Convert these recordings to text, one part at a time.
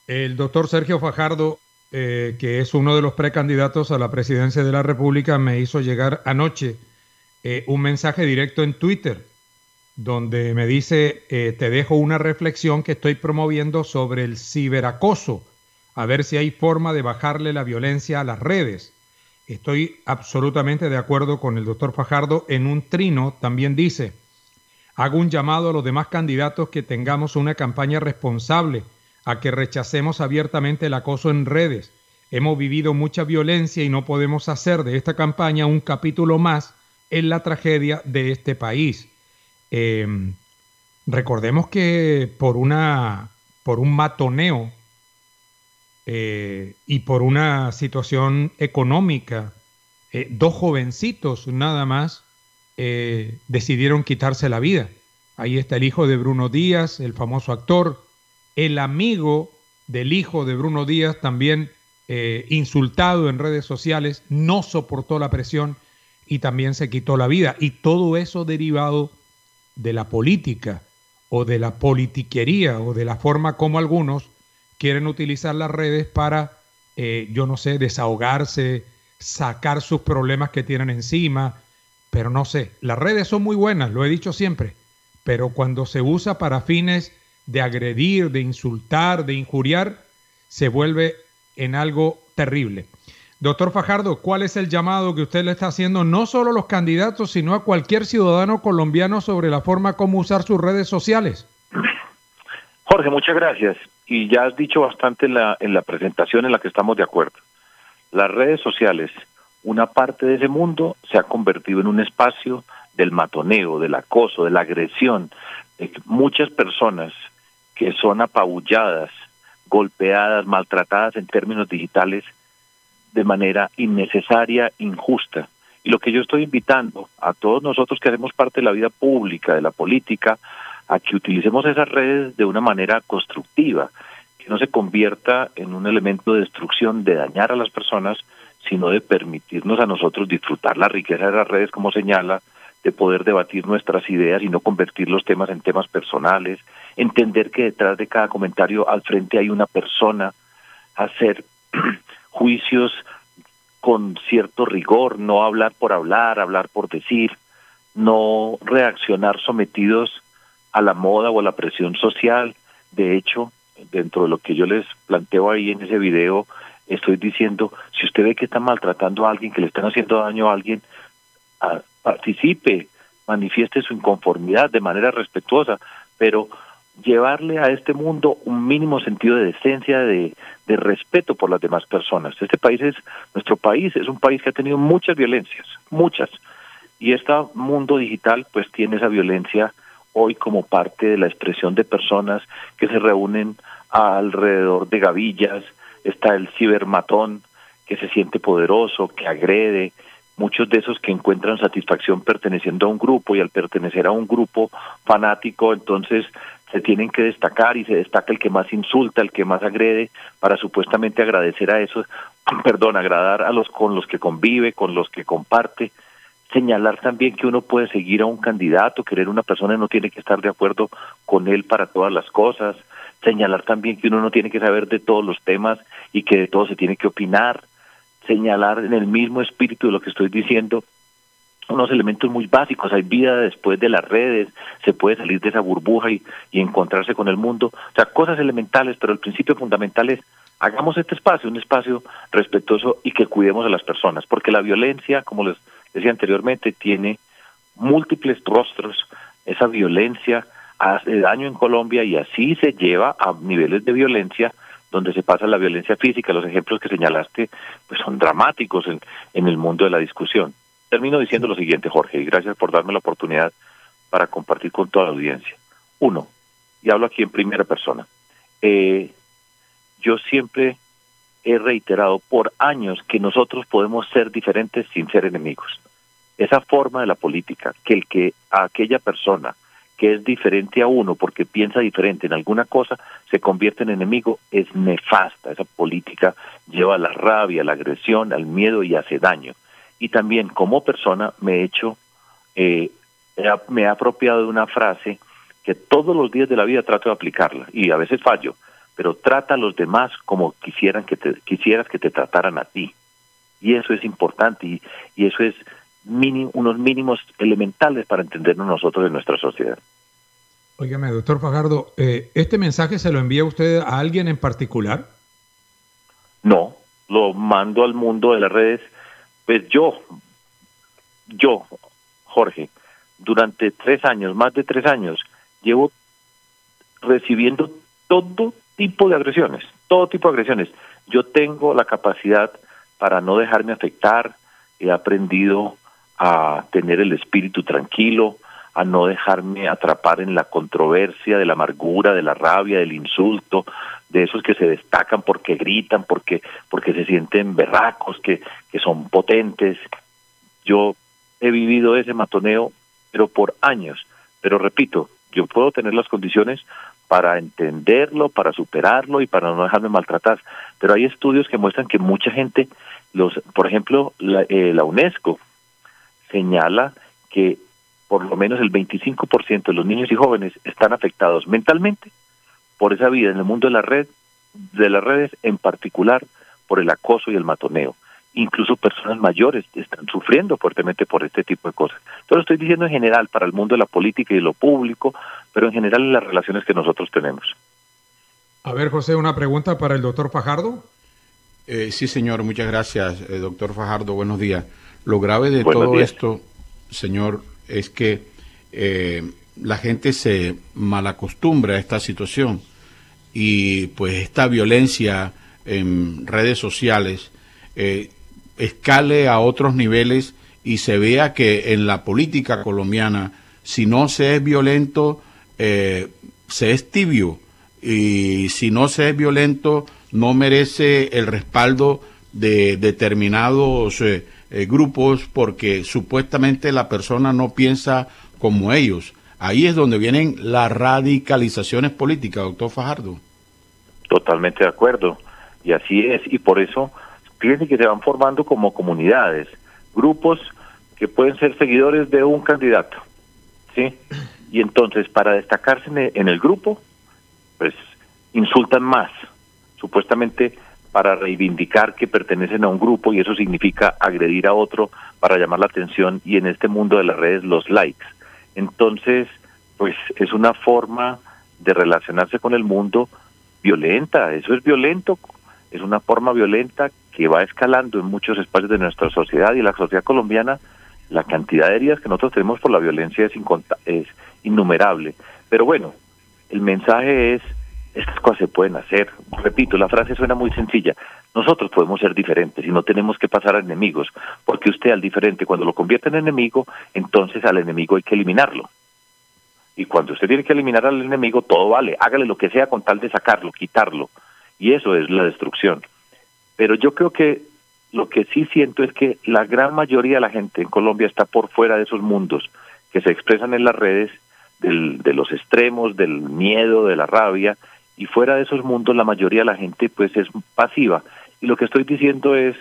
El doctor Sergio Fajardo, que es uno de los precandidatos a la presidencia de la República, me hizo llegar anoche un mensaje directo en Twitter donde me dice, te dejo una reflexión que estoy promoviendo sobre el ciberacoso, a ver si hay forma de bajarle la violencia a las redes. Estoy absolutamente de acuerdo con el doctor Fajardo. En un trino también dice, hago un llamado a los demás candidatos que tengamos una campaña responsable, a que rechacemos abiertamente el acoso en redes. Hemos vivido mucha violencia y no podemos hacer de esta campaña un capítulo más en la tragedia de este país. Eh, Recordemos que por un matoneo y por una situación económica, dos jovencitos nada más decidieron quitarse la vida. Ahí está el hijo de Bruno Díaz, el famoso actor, el amigo del hijo de Bruno Díaz, también insultado en redes sociales, no soportó la presión y también se quitó la vida. Y todo eso derivado de la política o de la politiquería o de la forma como algunos quieren utilizar las redes para, yo no sé, desahogarse, sacar sus problemas que tienen encima, pero no sé, las redes son muy buenas, lo he dicho siempre, pero cuando se usa para fines de agredir, de insultar, de injuriar, se vuelve en algo terrible. Doctor Fajardo, ¿cuál es el llamado que usted le está haciendo no solo a los candidatos, sino a cualquier ciudadano colombiano sobre la forma como usar sus redes sociales? Jorge, muchas gracias. Y ya has dicho bastante en la presentación en la que estamos de acuerdo. Las redes sociales, una parte de ese mundo, se ha convertido en un espacio del matoneo, del acoso, de la agresión. Muchas personas que son apabulladas, golpeadas, maltratadas en términos digitales de manera innecesaria, injusta. Y lo que yo estoy invitando a todos nosotros que hacemos parte de la vida pública, de la política, a que utilicemos esas redes de una manera constructiva, que no se convierta en un elemento de destrucción, de dañar a las personas, sino de permitirnos a nosotros disfrutar la riqueza de las redes, como señala, de poder debatir nuestras ideas y no convertir los temas en temas personales, entender que detrás de cada comentario al frente hay una persona, hacer juicios con cierto rigor, no hablar por hablar, hablar por decir, no reaccionar sometidos a la moda o a la presión social. De hecho, dentro de lo que yo les planteo ahí en ese video, estoy diciendo, si usted ve que está maltratando a alguien, que le están haciendo daño a alguien, participe, manifieste su inconformidad de manera respetuosa, pero llevarle a este mundo un mínimo sentido de decencia, de respeto por las demás personas. Nuestro país es un país que ha tenido muchas violencias, muchas, y este mundo digital pues tiene esa violencia hoy como parte de la expresión de personas que se reúnen alrededor de gavillas. Está el cibermatón que se siente poderoso, que agrede, muchos de esos que encuentran satisfacción perteneciendo a un grupo, y al pertenecer a un grupo fanático entonces se tienen que destacar, y se destaca el que más insulta, el que más agrede, para supuestamente agradecer a esos, agradar a los con los que convive, con los que comparte. Señalar también que uno puede seguir a un candidato, querer una persona y no tiene que estar de acuerdo con él para todas las cosas. Señalar también que uno no tiene que saber de todos los temas y que de todo se tiene que opinar. Señalar en el mismo espíritu de lo que estoy diciendo unos elementos muy básicos. Hay vida después de las redes, se puede salir de esa burbuja y encontrarse con el mundo. O sea, cosas elementales, pero el principio fundamental es hagamos este espacio, un espacio respetuoso, y que cuidemos a las personas, porque la violencia, como les decía anteriormente, tiene múltiples rostros. Esa violencia hace daño en Colombia y así se lleva a niveles de violencia donde se pasa la violencia física. Los ejemplos que señalaste pues son dramáticos en el mundo de la discusión. Termino diciendo lo siguiente, Jorge, y gracias por darme la oportunidad para compartir con toda la audiencia. Uno, y hablo aquí en primera persona, yo siempre he reiterado por años que nosotros podemos ser diferentes sin ser enemigos. Esa forma de la política, que aquella persona que es diferente a uno porque piensa diferente en alguna cosa se convierte en enemigo, es nefasta. Esa política lleva a la rabia, a la agresión, al miedo y hace daño. Y también como persona me he apropiado de una frase que todos los días de la vida trato de aplicarla, y a veces fallo, pero trata a los demás como quisieras que te trataran a ti. Y eso es importante, y eso es unos mínimos elementales para entendernos nosotros en nuestra sociedad. Óigame, doctor Fajardo, ¿este mensaje se lo envía usted a alguien en particular? No, lo mando al mundo de las redes. Pues yo, Jorge, durante 3 años, más de 3 años, llevo recibiendo todo tipo de agresiones. Yo tengo la capacidad para no dejarme afectar, he aprendido a tener el espíritu tranquilo, a no dejarme atrapar en la controversia, de la amargura, de la rabia, del insulto, de esos que se destacan porque gritan, porque se sienten berracos, que son potentes. Yo he vivido ese matoneo, pero por años. Pero repito, yo puedo tener las condiciones para entenderlo, para superarlo y para no dejarme maltratar. Pero hay estudios que muestran que mucha gente, por ejemplo, la UNESCO señala que por lo menos el 25% de los niños y jóvenes están afectados mentalmente por esa vida en el mundo de las redes, en particular por el acoso y el matoneo. Incluso personas mayores están sufriendo fuertemente por este tipo de cosas. Entonces lo estoy diciendo en general para el mundo de la política y de lo público, pero en general en las relaciones que nosotros tenemos. A ver, José, una pregunta para el doctor Fajardo. Sí, señor, muchas gracias, doctor Fajardo, buenos días. Lo grave de todo esto, señor, es que la gente se malacostumbra a esta situación y pues esta violencia en redes sociales escale a otros niveles y se vea que en la política colombiana, si no se es violento, se es tibio, y si no se es violento, no merece el respaldo de determinados grupos porque supuestamente la persona no piensa como ellos. Ahí es donde vienen las radicalizaciones políticas, doctor Fajardo. Totalmente de acuerdo, y así es, y por eso fíjense que se van formando como comunidades, grupos que pueden ser seguidores de un candidato, ¿sí? Y entonces para destacarse en el grupo, pues insultan más, supuestamente para reivindicar que pertenecen a un grupo, y eso significa agredir a otro para llamar la atención, y en este mundo de las redes los likes. Entonces, pues es una forma de relacionarse con el mundo violenta, eso es violento, es una forma violenta que va escalando en muchos espacios de nuestra sociedad, y la sociedad colombiana, la cantidad de heridas que nosotros tenemos por la violencia es innumerable. Pero bueno, el mensaje es, estas cosas se pueden hacer. Repito, la frase suena muy sencilla. Nosotros podemos ser diferentes y no tenemos que pasar a enemigos, porque usted al diferente, cuando lo convierte en enemigo, entonces al enemigo hay que eliminarlo. Y cuando usted tiene que eliminar al enemigo, todo vale, hágale lo que sea con tal de sacarlo, quitarlo. Y eso es la destrucción. Pero yo creo que lo que sí siento es que la gran mayoría de la gente en Colombia está por fuera de esos mundos que se expresan en las redes, de los extremos, del miedo, de la rabia, y fuera de esos mundos la mayoría de la gente pues es pasiva. Y lo que estoy diciendo es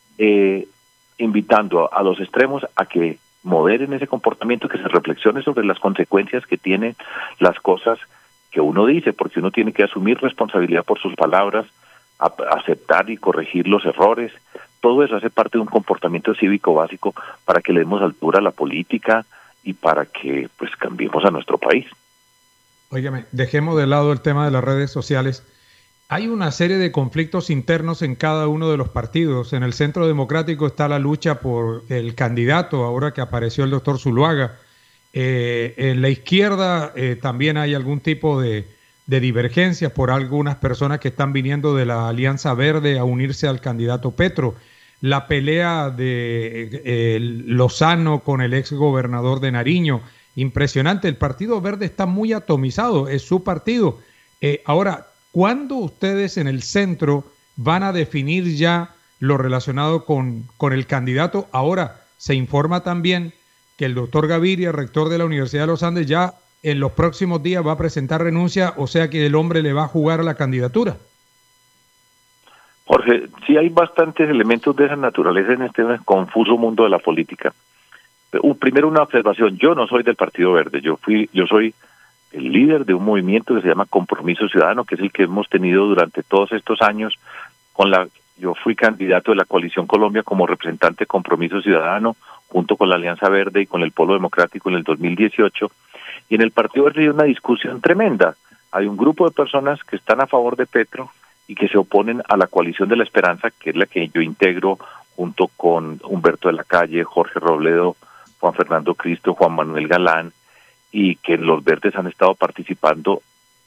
invitando a los extremos a que moderen ese comportamiento, que se reflexione sobre las consecuencias que tienen las cosas que uno dice, porque uno tiene que asumir responsabilidad por sus palabras, aceptar y corregir los errores. Todo eso hace parte de un comportamiento cívico básico para que le demos altura a la política y para que pues cambiemos a nuestro país. Óigame, dejemos de lado el tema de las redes sociales. Hay una serie de conflictos internos en cada uno de los partidos. En el Centro Democrático está la lucha por el candidato, ahora que apareció el doctor Zuluaga. En la izquierda también hay algún tipo de divergencias por algunas personas que están viniendo de la Alianza Verde a unirse al candidato Petro. La pelea de Lozano con el ex gobernador de Nariño, impresionante. El Partido Verde está muy atomizado, es su partido. Ahora, ¿cuándo ustedes en el centro van a definir ya lo relacionado con el candidato? Ahora, se informa también que el doctor Gaviria, rector de la Universidad de los Andes, ya en los próximos días va a presentar renuncia, o sea que el hombre le va a jugar a la candidatura. Jorge, sí hay bastantes elementos de esa naturaleza en este confuso mundo de la política. Primero una observación, yo no soy del Partido Verde, yo soy el líder de un movimiento que se llama Compromiso Ciudadano, que es el que hemos tenido durante todos estos años. Yo fui candidato de la Coalición Colombia como representante de Compromiso Ciudadano, junto con la Alianza Verde y con el Polo Democrático en el 2018, y en el Partido Verde hay una discusión tremenda. Hay un grupo de personas que están a favor de Petro y que se oponen a la Coalición de la Esperanza, que es la que yo integro junto con Humberto de la Calle, Jorge Robledo, Juan Fernando Cristo, Juan Manuel Galán, y que los verdes habían estado participando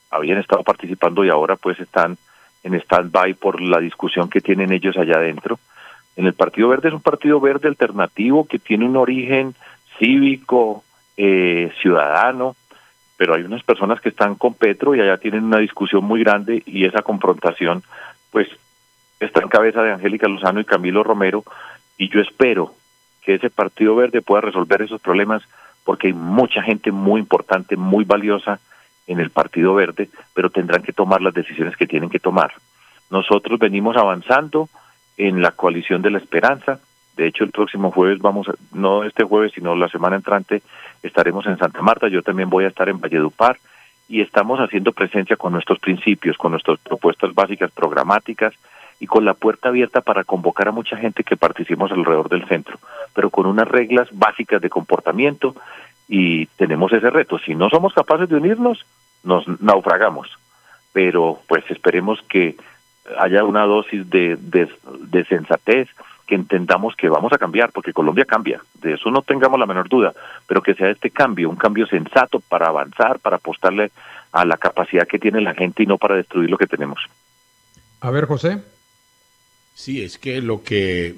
y ahora pues están en stand-by por la discusión que tienen ellos allá adentro. En el Partido Verde es un partido verde alternativo que tiene un origen cívico, ciudadano, pero hay unas personas que están con Petro y allá tienen una discusión muy grande, y esa confrontación pues está en cabeza de Angélica Lozano y Camilo Romero, y yo espero que ese Partido Verde pueda resolver esos problemas, porque hay mucha gente muy importante, muy valiosa en el Partido Verde, pero tendrán que tomar las decisiones que tienen que tomar. Nosotros venimos avanzando en la Coalición de la Esperanza. De hecho, el próximo jueves no este jueves, sino la semana entrante, estaremos en Santa Marta. Yo también voy a estar en Valledupar, y estamos haciendo presencia con nuestros principios, con nuestras propuestas básicas programáticas, y con la puerta abierta para convocar a mucha gente que participemos alrededor del centro, pero con unas reglas básicas de comportamiento, y tenemos ese reto. Si no somos capaces de unirnos, nos naufragamos, pero pues esperemos que haya una dosis de sensatez, que entendamos que vamos a cambiar, porque Colombia cambia, de eso no tengamos la menor duda, pero que sea este cambio, un cambio sensato para avanzar, para apostarle a la capacidad que tiene la gente y no para destruir lo que tenemos. A ver, José. Sí, es que lo que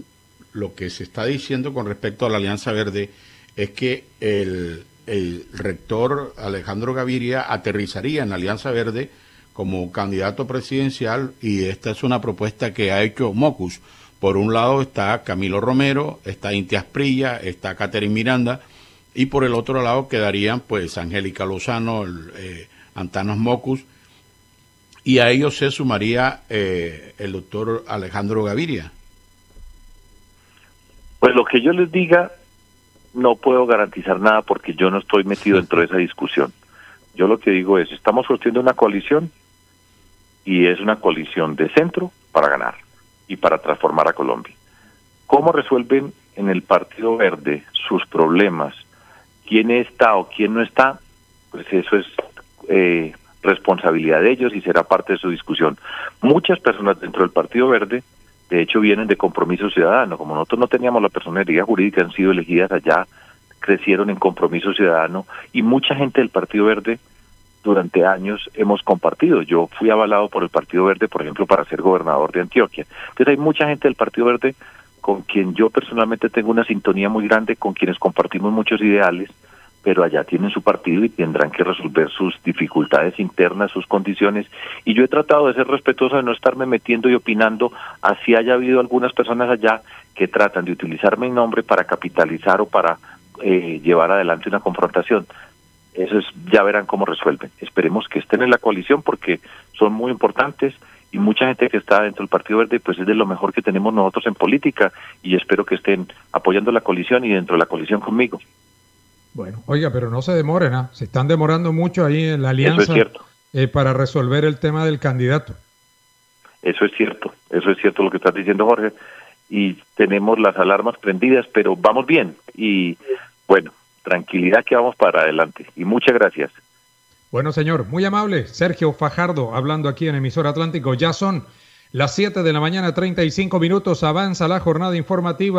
se está diciendo con respecto a la Alianza Verde es que el rector Alejandro Gaviria aterrizaría en la Alianza Verde como candidato presidencial, y esta es una propuesta que ha hecho Mocus. Por un lado está Camilo Romero, está Inti Asprilla, está Catherine Miranda, y por el otro lado quedarían pues Angélica Lozano, Antanas Mocus, y a ellos se sumaría el doctor Alejandro Gaviria. Pues lo que yo les diga, no puedo garantizar nada, porque yo no estoy metido dentro de esa discusión. Yo lo que digo es, estamos construyendo una coalición, y es una coalición de centro para ganar y para transformar a Colombia. ¿Cómo resuelven en el Partido Verde sus problemas? ¿Quién está o quién no está? Pues eso es responsabilidad de ellos y será parte de su discusión. Muchas personas dentro del Partido Verde, de hecho, vienen de Compromiso Ciudadano. Como nosotros no teníamos la personería jurídica, han sido elegidas allá, crecieron en Compromiso Ciudadano, y mucha gente del Partido Verde durante años hemos compartido. Yo fui avalado por el Partido Verde, por ejemplo, para ser gobernador de Antioquia. Entonces hay mucha gente del Partido Verde con quien yo personalmente tengo una sintonía muy grande, con quienes compartimos muchos ideales, pero allá tienen su partido y tendrán que resolver sus dificultades internas, sus condiciones, y yo he tratado de ser respetuoso, de no estarme metiendo y opinando, así haya habido algunas personas allá que tratan de utilizar mi nombre para capitalizar o para llevar adelante una confrontación. Eso es, ya verán cómo resuelven. Esperemos que estén en la coalición, porque son muy importantes, y mucha gente que está dentro del Partido Verde pues es de lo mejor que tenemos nosotros en política, y espero que estén apoyando la coalición y dentro de la coalición conmigo. Bueno, oiga, pero no se demoren, ¿eh? Se están demorando mucho ahí en la alianza. Eso es cierto. Para resolver el tema del candidato. Eso es cierto lo que estás diciendo, Jorge, y tenemos las alarmas prendidas, pero vamos bien, y bueno, tranquilidad que vamos para adelante, y muchas gracias. Bueno, señor, muy amable. Sergio Fajardo, hablando aquí en Emisor Atlántico. Ya son las 7 de la mañana, 35 minutos, avanza la jornada informativa.